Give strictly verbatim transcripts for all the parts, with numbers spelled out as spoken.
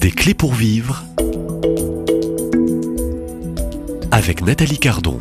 Des clés pour vivre avec Nathalie Cardon.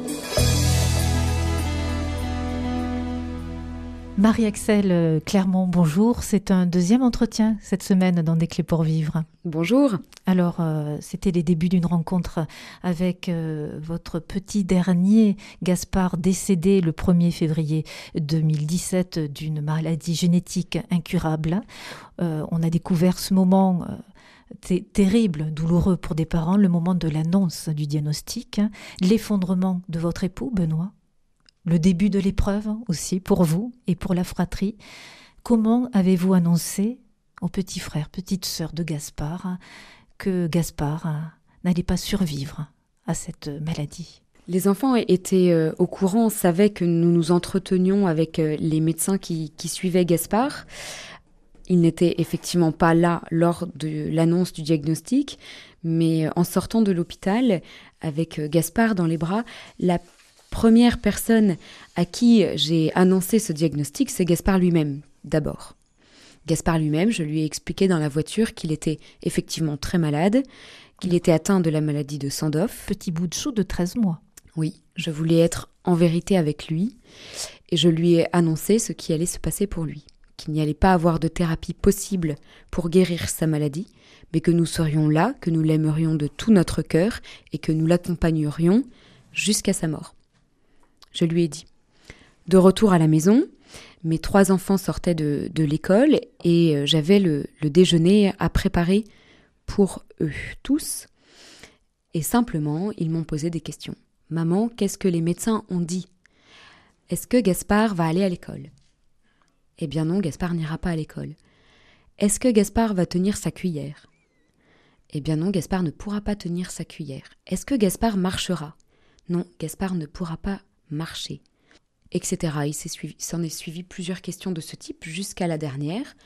Marie-Axelle Clermont, bonjour. C'est un deuxième entretien cette semaine dans Des clés pour vivre. Bonjour. Alors, euh, c'était les débuts d'une rencontre avec euh, votre petit dernier, Gaspard, décédé le premier février deux mille dix-sept d'une maladie génétique incurable. Euh, on a découvert ce moment euh, t- terrible, douloureux pour des parents, le moment de l'annonce du diagnostic, hein, l'effondrement de votre époux, Benoît. Le début de l'épreuve aussi pour vous et pour la fratrie. Comment avez-vous annoncé aux petits frères, petites sœurs de Gaspard que Gaspard n'allait pas survivre à cette maladie? Les enfants étaient euh, au courant, savaient que nous nous entretenions avec euh, les médecins qui, qui suivaient Gaspard. Ils n'étaient effectivement pas là lors de l'annonce du diagnostic, mais en sortant de l'hôpital avec euh, Gaspard dans les bras, la première personne à qui j'ai annoncé ce diagnostic, c'est Gaspard lui-même, d'abord. Gaspard lui-même, je lui ai expliqué dans la voiture qu'il était effectivement très malade, qu'il était atteint de la maladie de Sandoff. Petit bout de chou de treize mois. Oui, je voulais être en vérité avec lui et je lui ai annoncé ce qui allait se passer pour lui, qu'il n'y allait pas avoir de thérapie possible pour guérir sa maladie, mais que nous serions là, que nous l'aimerions de tout notre cœur et que nous l'accompagnerions jusqu'à sa mort. Je lui ai dit. De retour à la maison, mes trois enfants sortaient de, de l'école et euh, j'avais le, le déjeuner à préparer pour eux tous. Et simplement, ils m'ont posé des questions. « Maman, qu'est-ce que les médecins ont dit ? Est-ce que Gaspard va aller à l'école ? » « Eh bien non, Gaspard n'ira pas à l'école. »« Est-ce que Gaspard va tenir sa cuillère ? » ?»« Eh bien non, Gaspard ne pourra pas tenir sa cuillère. »« Est-ce que Gaspard marchera ? » ?»« Non, Gaspard ne pourra pas marcher. » Etc. Il s'est suivi, s'en est suivi plusieurs questions de ce type jusqu'à la dernière.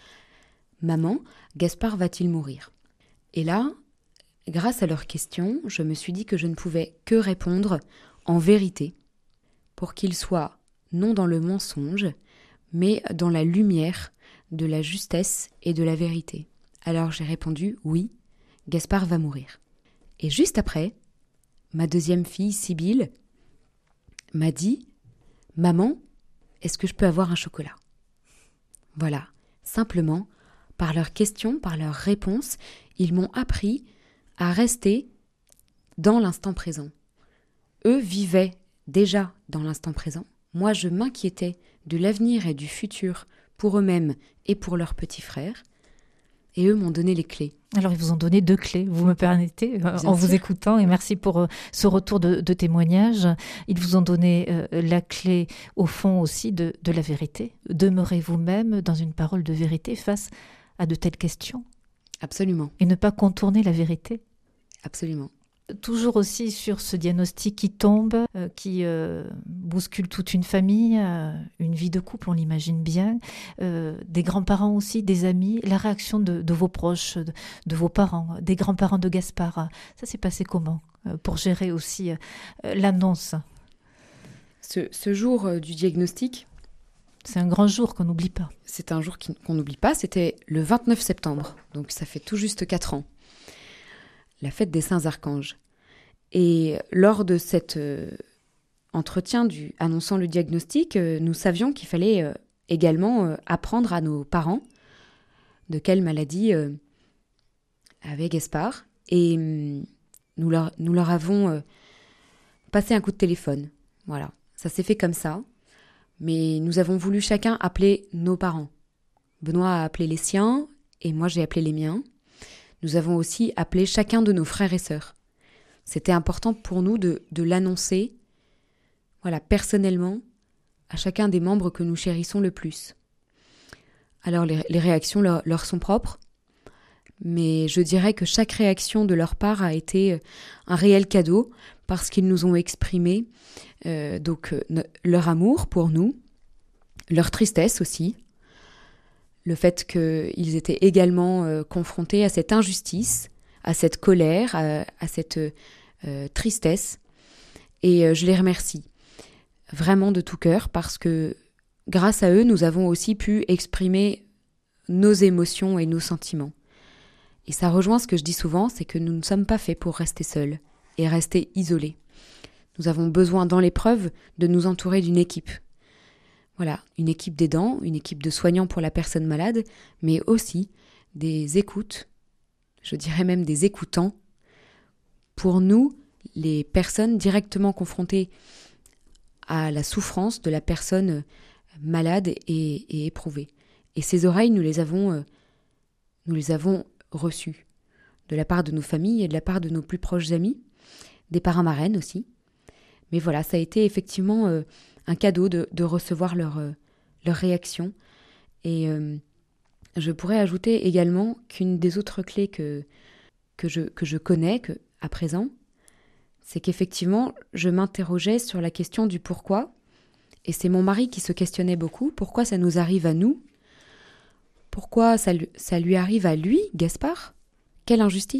« Maman, Gaspard va-t-il mourir ?» Et là, grâce à leurs questions, je me suis dit que je ne pouvais que répondre en vérité pour qu'il soit non dans le mensonge, mais dans la lumière de la justesse et de la vérité. Alors j'ai répondu « Oui, Gaspard va mourir. » Et juste après, ma deuxième fille, Sibylle, m'a dit « Maman, est-ce que je peux avoir un chocolat ?» Voilà, simplement, par leurs questions, par leurs réponses, ils m'ont appris à rester dans l'instant présent. Eux vivaient déjà dans l'instant présent. Moi, je m'inquiétais de l'avenir et du futur pour eux-mêmes et pour leurs petits frères. Et eux m'ont donné les clés. Alors, ils vous ont donné deux clés, vous me permettez, euh, en sûr. vous écoutant, et merci pour euh, ce retour de, de témoignage. Ils vous ont donné euh, la clé, au fond aussi, de, de la vérité. Demeurez vous-même dans une parole de vérité face à de telles questions. Absolument. Et ne pas contourner la vérité. Absolument. Toujours aussi sur ce diagnostic qui tombe, euh, qui euh, bouscule toute une famille, euh, une vie de couple, on l'imagine bien, euh, des grands-parents aussi, des amis, la réaction de, de vos proches, de, de vos parents, des grands-parents de Gaspard. Ça s'est passé comment euh, pour gérer aussi euh, l'annonce ? Ce, ce jour euh, du diagnostic, c'est un grand jour qu'on n'oublie pas. C'est un jour qui, qu'on n'oublie pas, c'était le vingt-neuf septembre, donc ça fait tout juste quatre ans. La fête des Saints Archanges. Et lors de cet euh, entretien du, annonçant le diagnostic, euh, nous savions qu'il fallait euh, également euh, apprendre à nos parents de quelle maladie euh, avait Gaspard. Et euh, nous, leur, nous leur avons euh, passé un coup de téléphone. Voilà, ça s'est fait comme ça. Mais nous avons voulu chacun appeler nos parents. Benoît a appelé les siens et moi j'ai appelé les miens. Nous avons aussi appelé chacun de nos frères et sœurs. C'était important pour nous de, de l'annoncer, voilà, personnellement, à chacun des membres que nous chérissons le plus. Alors les, les réactions leur, leur sont propres, mais je dirais que chaque réaction de leur part a été un réel cadeau parce qu'ils nous ont exprimé euh, donc, euh, leur amour pour nous, leur tristesse aussi, le fait qu'ils étaient également euh, confrontés à cette injustice, à cette colère, à, à cette euh, tristesse. Et euh, je les remercie vraiment de tout cœur parce que grâce à eux, nous avons aussi pu exprimer nos émotions et nos sentiments. Et ça rejoint ce que je dis souvent, c'est que nous ne sommes pas faits pour rester seuls et rester isolés. Nous avons besoin dans l'épreuve de nous entourer d'une équipe. Voilà, une équipe d'aidants, une équipe de soignants pour la personne malade, mais aussi des écoutes, je dirais même des écoutants, pour nous, les personnes directement confrontées à la souffrance de la personne malade et, et éprouvée. Et ces oreilles, nous les avons, euh, nous les avons reçues de la part de nos familles et de la part de nos plus proches amis, des parrains marraines aussi. Mais voilà, ça a été effectivement euh, un cadeau de, de recevoir leur, euh, leur réaction. Et euh, je pourrais ajouter également qu'une des autres clés que, que, je, que je connais que, à présent, c'est qu'effectivement, je m'interrogeais sur la question du pourquoi. Et c'est mon mari qui se questionnait beaucoup. Pourquoi ça nous arrive à nous ? Pourquoi ça lui, ça lui arrive à lui, Gaspard ? Quelle injustice !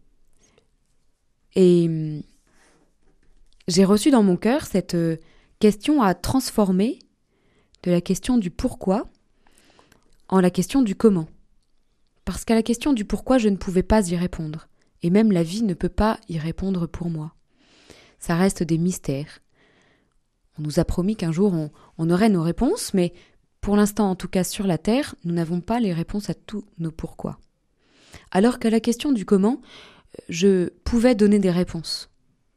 Et j'ai reçu dans mon cœur cette question à transformer de la question du pourquoi en la question du comment. Parce qu'à la question du pourquoi, je ne pouvais pas y répondre. Et même la vie ne peut pas y répondre pour moi. Ça reste des mystères. On nous a promis qu'un jour on, on aurait nos réponses, mais pour l'instant, en tout cas sur la Terre, nous n'avons pas les réponses à tous nos pourquoi. Alors qu'à la question du comment, je pouvais donner des réponses.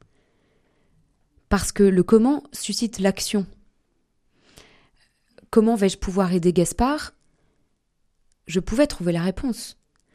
Parce que le comment suscite l'action. Comment vais-je pouvoir aider Gaspard ? Je pouvais trouver la réponse.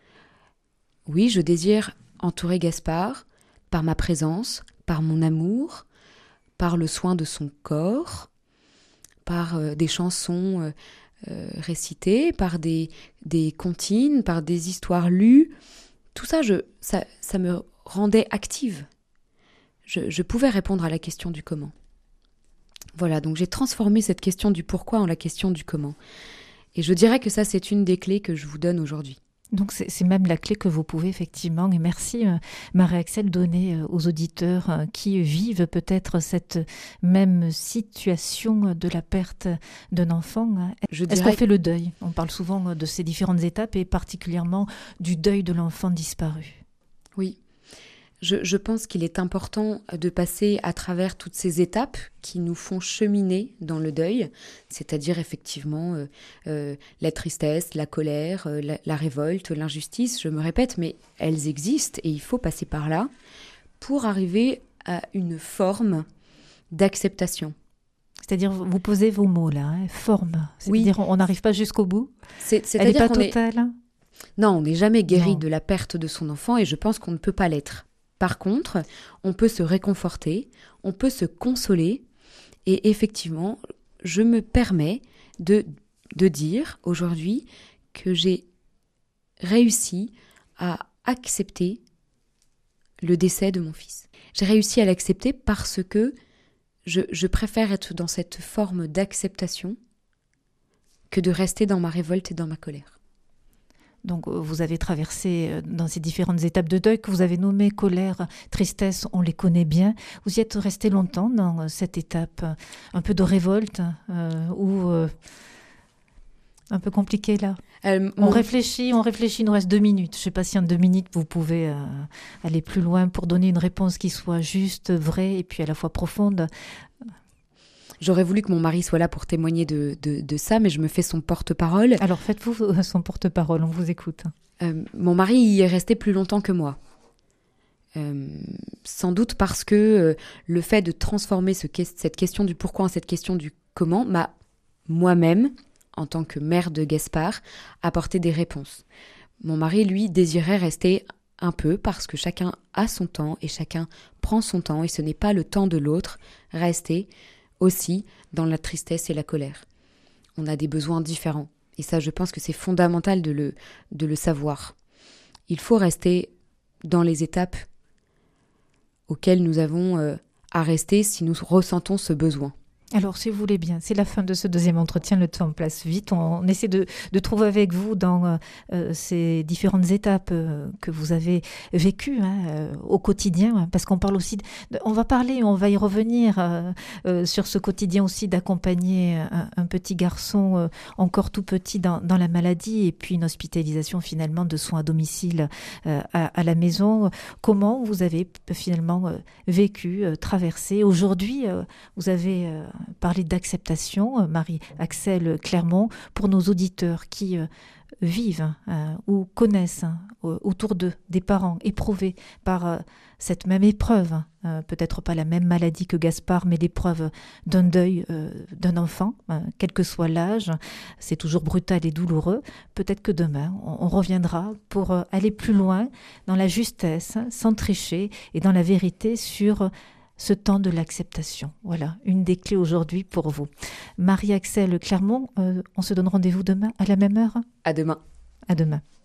Oui, je désire entourer Gaspard par ma présence, par mon amour, par le soin de son corps, par euh, des chansons euh, euh, récitées, par des, des comptines, par des histoires lues. Tout ça, je, ça, ça me rendait active. Je, je pouvais répondre à la question du comment. Voilà, donc j'ai transformé cette question du pourquoi en la question du comment. Et je dirais que ça, c'est une des clés que je vous donne aujourd'hui. Donc c'est, c'est même la clé que vous pouvez effectivement, et merci euh, Marie-Axelle, donner euh, aux auditeurs euh, qui vivent peut-être cette même situation de la perte d'un enfant. Je Est-ce dirais... qu'on fait le deuil ? On parle souvent de ces différentes étapes et particulièrement du deuil de l'enfant disparu. Oui. Je, je pense qu'il est important de passer à travers toutes ces étapes qui nous font cheminer dans le deuil, c'est-à-dire effectivement euh, euh, la tristesse, la colère, euh, la, la révolte, l'injustice, je me répète, mais elles existent et il faut passer par là pour arriver à une forme d'acceptation. C'est-à-dire, vous posez vos mots là, hein, forme, c'est-à-dire Oui. on n'arrive pas jusqu'au bout, C'est, elle n'est pas qu'on totale. Est... Non, on n'est jamais guéri non. de la perte de son enfant et je pense qu'on ne peut pas l'être. Par contre, on peut se réconforter, on peut se consoler et effectivement, je me permets de, de dire aujourd'hui que j'ai réussi à accepter le décès de mon fils. J'ai réussi à l'accepter parce que je, je préfère être dans cette forme d'acceptation que de rester dans ma révolte et dans ma colère. Donc vous avez traversé dans ces différentes étapes de deuil que vous avez nommées colère, tristesse, on les connaît bien. Vous y êtes resté longtemps dans cette étape, un peu de révolte euh, ou euh, un peu compliqué là. Euh, on mon... réfléchit, on réfléchit, il nous reste deux minutes. Je ne sais pas si en deux minutes vous pouvez euh, aller plus loin pour donner une réponse qui soit juste, vraie et puis à la fois profonde. J'aurais voulu que mon mari soit là pour témoigner de, de, de ça, mais je me fais son porte-parole. Alors faites-vous son porte-parole, on vous écoute. Euh, mon mari y est resté plus longtemps que moi. Euh, sans doute parce que euh, le fait de transformer ce, cette question du pourquoi en cette question du comment m'a moi-même, en tant que mère de Gaspard, apporté des réponses. Mon mari, lui, désirait rester un peu parce que chacun a son temps et chacun prend son temps et ce n'est pas le temps de l'autre, rester aussi dans la tristesse et la colère. On a des besoins différents. Et ça, je pense que c'est fondamental de le, de le savoir. Il faut rester dans les étapes auxquelles nous avons euh, à rester si nous ressentons ce besoin. Alors, si vous voulez bien, c'est la fin de ce deuxième entretien, le temps passe vite. On, on essaie de, de trouver avec vous dans euh, ces différentes étapes euh, que vous avez vécues hein, euh, au quotidien, hein, parce qu'on parle aussi, de, on va parler, on va y revenir euh, euh, sur ce quotidien aussi d'accompagner un, un petit garçon euh, encore tout petit dans, dans la maladie et puis une hospitalisation finalement de soins à domicile euh, à, à la maison. Comment vous avez finalement euh, vécu, euh, traversé. Aujourd'hui, euh, vous avez euh, parler d'acceptation, euh, Marie-Axelle Clermont, pour nos auditeurs qui euh, vivent euh, ou connaissent hein, autour d'eux des parents éprouvés par euh, cette même épreuve, euh, peut-être pas la même maladie que Gaspard, mais l'épreuve d'un deuil euh, d'un enfant, euh, quel que soit l'âge, c'est toujours brutal et douloureux. Peut-être que demain, on, on reviendra pour euh, aller plus loin dans la justesse, sans tricher, et dans la vérité sur ce temps de l'acceptation. Voilà, une des clés aujourd'hui pour vous. Marie-Axelle Clermont, euh, on se donne rendez-vous demain à la même heure ? À demain. À demain.